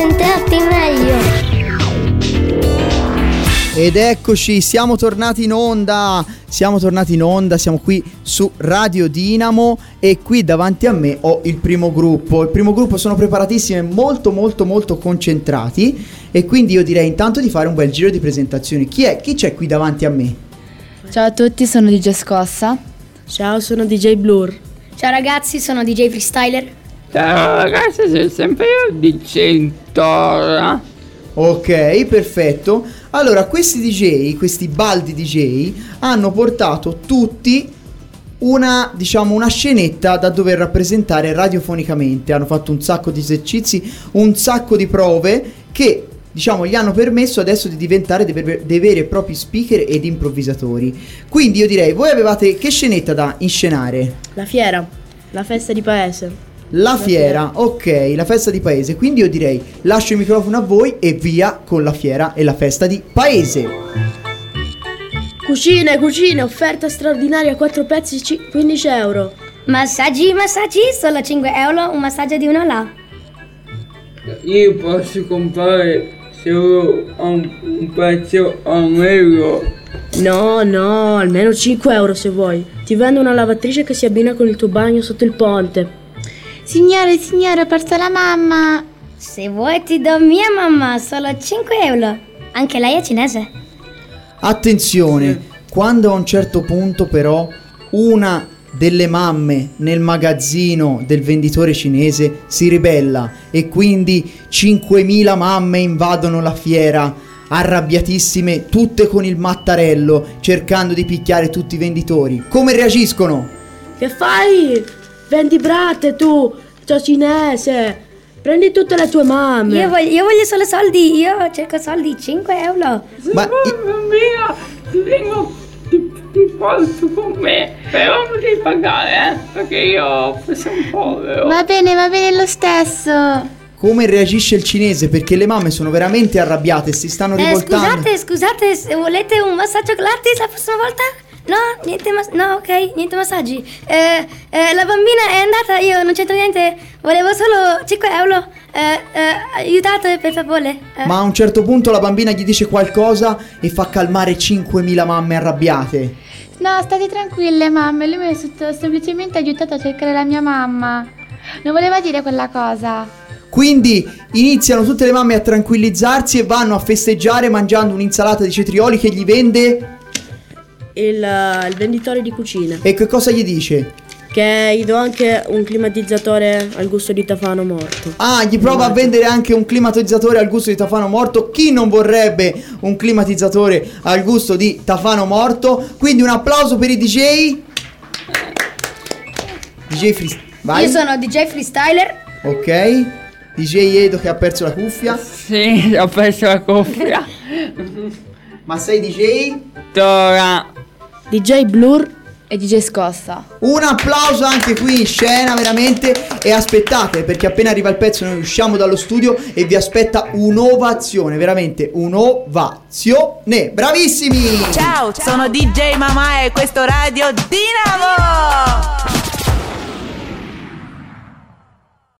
sentirti meglio. Ed eccoci, siamo tornati in onda, siamo qui su Radio Dinamo e qui davanti a me ho il primo gruppo. Il primo gruppo sono preparatissimi e molto concentrati e quindi io direi intanto di fare un bel giro di presentazioni. Chi c'è qui davanti a me? Ciao a tutti, sono DJ Scossa. Ciao, sono DJ Blur. Ciao ragazzi, sono DJ Freestyler. Ciao ragazzi, sono sempre io DJ Tora. Ok, perfetto. Allora, questi baldi DJ hanno portato tutti una scenetta da dover rappresentare radiofonicamente. Hanno fatto un sacco di esercizi, un sacco di prove che gli hanno permesso adesso di diventare dei veri e propri speaker ed improvvisatori. Quindi io direi, voi avevate che scenetta da inscenare? La fiera, la festa di paese. La fiera, ok, la festa di paese. Quindi io direi, lascio il microfono a voi e via con la fiera e la festa di paese. Cucine, offerta straordinaria, 4 pezzi, 15 euro. Massaggi, solo 5 euro, un massaggio di una là. Io posso comprare solo un pezzo a €1. No, almeno 5 euro se vuoi. Ti vendo una lavatrice che si abbina con il tuo bagno sotto il ponte. Signore, ho perso la mamma. Se vuoi ti do mia mamma, solo 5 euro. Anche lei è cinese. Attenzione, quando a un certo punto però una delle mamme nel magazzino del venditore cinese si ribella e quindi 5.000 mamme invadono la fiera, arrabbiatissime, tutte con il mattarello, cercando di picchiare tutti i venditori. Come reagiscono? Che fai? Vendi bratte tu, cinese. Prendi tutte le tue mamme. Io voglio solo soldi, io cerco soldi, 5 euro. Ma mia, ti porto con me, però non devi pagare, perché io sono povero. Va bene lo stesso. Come reagisce il cinese? Perché le mamme sono veramente arrabbiate, si stanno rivoltando. Scusate, se volete un massaggio gratis la prossima volta? No, niente massaggi. La bambina è andata, io non c'entro niente, volevo solo 5 euro. Aiutate per favore. Ma a un certo punto la bambina gli dice qualcosa e fa calmare 5.000 mamme arrabbiate. No, state tranquille mamme, lui mi ha semplicemente aiutato a cercare la mia mamma. Non voleva dire quella cosa. Quindi iniziano tutte le mamme a tranquillizzarsi e vanno a festeggiare mangiando un'insalata di cetrioli che gli vende il venditore di cucina. E che cosa gli dice? Che gli do anche un climatizzatore al gusto di Tafano morto. Ah, gli prova a vendere anche un climatizzatore al gusto di Tafano morto. Chi non vorrebbe un climatizzatore al gusto di Tafano morto? Quindi un applauso per i DJ. Vai. Io sono DJ Freestyler. Ok. DJ Edo che ha perso la cuffia. Sì, ho perso la cuffia. Ma sei DJ? Tora. DJ Blur e DJ Scossa. Un applauso anche qui in scena, veramente. E aspettate, perché appena arriva il pezzo noi usciamo dallo studio e vi aspetta un'ovazione, veramente un'ovazione. Bravissimi. Ciao, sono DJ Mamà e questo Radio Dinamo.